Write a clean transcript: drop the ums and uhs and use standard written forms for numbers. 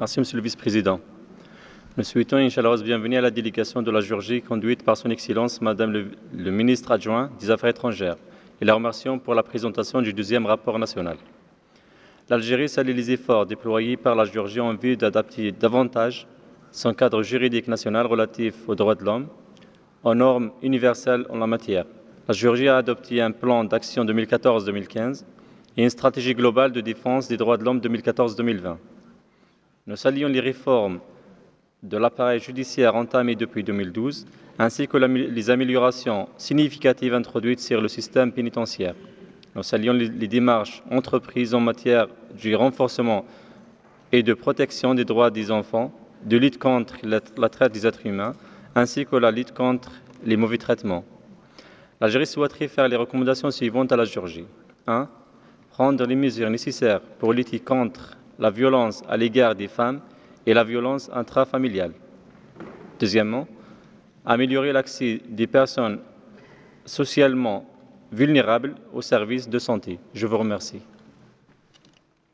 Merci, Monsieur le Vice-président. Nous souhaitons une chaleureuse bienvenue à la délégation de la Géorgie conduite par Son Excellence Madame le ministre adjoint des Affaires étrangères et la remercions pour la présentation du deuxième rapport national. L'Algérie salue les efforts déployés par la Géorgie en vue d'adapter davantage son cadre juridique national relatif aux droits de l'homme aux normes universelles en la matière. La Géorgie a adopté un plan d'action 2014-2015 et une stratégie globale de défense des droits de l'homme 2014-2020. Nous saluons les réformes de l'appareil judiciaire entamées depuis 2012, ainsi que les améliorations significatives introduites sur le système pénitentiaire. Nous saluons les démarches entreprises en matière du renforcement et de protection des droits des enfants, de lutte contre la traite des êtres humains, ainsi que la lutte contre les mauvais traitements. L'Algérie souhaiterait faire les recommandations suivantes à la Géorgie. 1. Prendre les mesures nécessaires pour lutter contre la violence à l'égard des femmes et la violence intrafamiliale. Deuxièmement, améliorer l'accès des personnes socialement vulnérables aux services de santé. Je vous remercie.